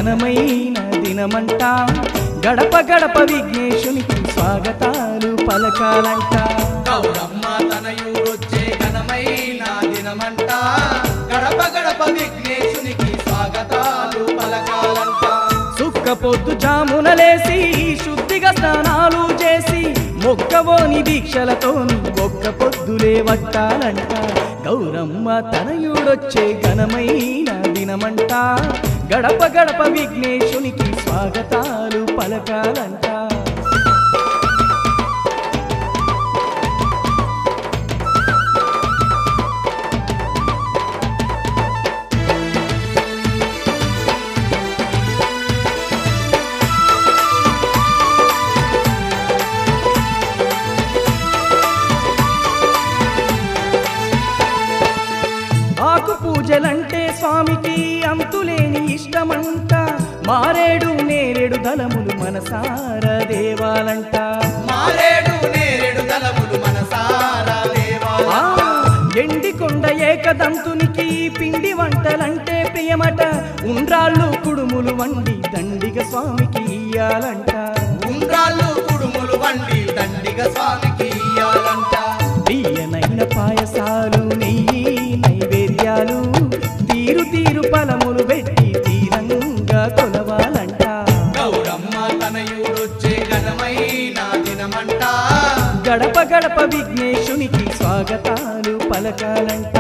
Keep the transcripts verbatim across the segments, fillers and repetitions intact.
ఘనమైన దినమంట గడప గడప విఘ్నేశునికి స్వాగతాలు పలకాలంట గౌరమ్మ తనయుడొచ్చే ఘనమైన దినమంట గడప గడప విఘ్నేశునికి స్వాగతాలు పలకాలంట సుక్క పొద్దు జామునలేసి శుద్ధిగా స్నానాలు చేసి మొక్కవోని దీక్షలతోని ఒక్క పొద్దులే వట్టాలంట గౌరమ్మ తనయుడొచ్చే ఘనమైన దినమంట గడప గడప విఘ్నేశునికి స్వాగతాలు పలకాలంట ఆకు పూజలంటే స్వామికి అంతులేని ఇష్టమంట మారేడు నేరేడు దళములు మనసార దేవాలంట మారేడు నేరేడు దళములు మనసార దేవాలంట ఎండి కొండ ఏకదంతునికి పిండి వంటలంటే ప్రియమట ఉండ్రాళ్ళు కుడుములు వండి దండిగ స్వామికి ఇయ్యాలంట ఉండ్రాళ్ళు కుడుములు వండి దండిగ స్వామికి ఇయ్యాలంట తీయనైన పాయసాలు నెయ్యి నైవేద్యాలు తీరు తీరు ఫలములు పెట్టి తీరంగా కొలవాలంట గౌరమ్మ తనయుడొచ్చే ఘనమైన దినమంట గడప గడప విఘ్నేశునికి స్వాగతాలు పలకాలంట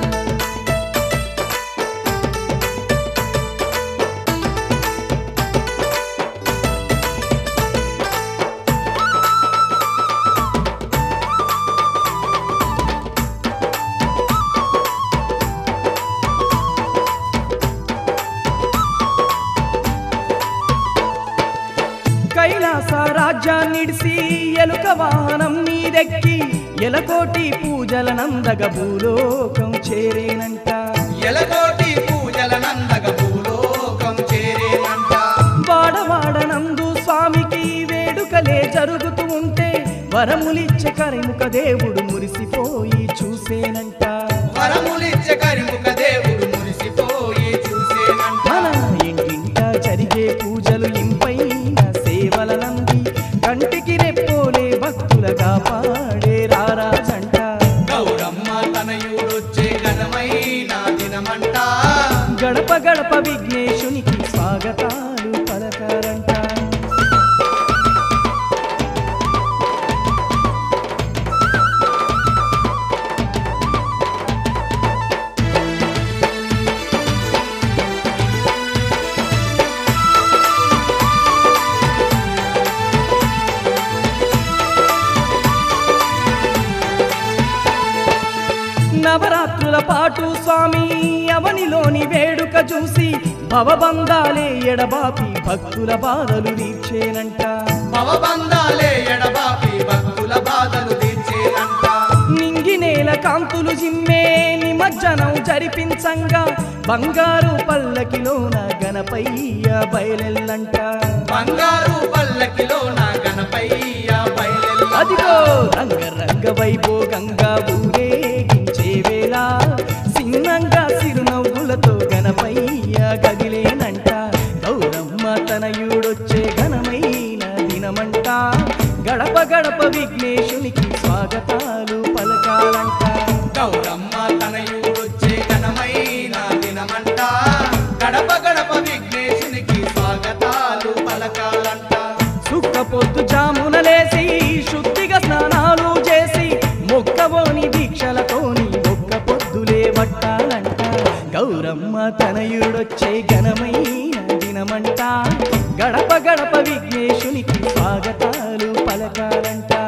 కైలాస రాజ్యాన్నిడిసి ఎలుక వాహనం మీదెక్కి ఎలకోటి పూజల నందగ భూలోకం చేరేనంట ఎలకోటి పూజల నందగ భూలోకం చేరేనంట వాడవాడ నందు స్వామికి వేడుకలే జరుగుతూ ఉంటే వరములిచ్చే కరిముఖ దేవుడు మురిసిపోయి చూసేనంట వరములిచ్చే కరిముఖ దేవుడు మురిసిపోయి చూసేనంట మన ఇంటింట జరిగే పూజలు ఇంపైన సేవల నంది కంటికి రెప్పోలే భక్తులగా పాడే రారాజంట గౌరమ్మ తనయుడొచ్చే ఘనమైన దినమంట గడప గడప విఘ్నేశునికి స్వాగతాలు పలకారంట నవరాత్రుల పాటు స్వామి అవనిలోని వేడుక చూసి భవబంధాలే ఎడబాపి భక్తుల బాధలు తీర్చేనంట భవబంధాలే ఎడబాపి భక్తుల బాధలు తీర్చేనంట నింగి నేల కాంతులు జిమ్మే నిమజ్జనం జరిపించంగా బంగారు పల్లకిలోన గణపయ్య బయలెల్లంట బంగారు పల్లకిలోన గణపయ్య బయలెల్లంట అదిగో రంగ రంగ వైభోగంగా ఊరేగించే వేళ సిన్నంగా సిరునవ్వులతో గణపయ్య గదిలేనంట గౌరమ్మ తనయుడొచ్చే ఘనమైన దినమంట గడప గడప విఘ్నేశునికి స్వాగతాలు పలకాలంట గౌరమ్మ తనయుడొచ్చే ఘనమైన దినమంట గడప గడప విఘ్నేశునికి స్వాగతాలు పలకాలంట సుక్క పొద్దు జామునలేసి శుద్ధిగా స్నానాలు చేసి మొక్కవోని దీక్షలతోని ఒక్క పొద్దులే వట్టాలంట గౌరమ్మ తనయుడొచ్చే ఘనమైన దినమంట గడప గడప విఘ్నేశునికి స్వాగతాలు పలకాలంట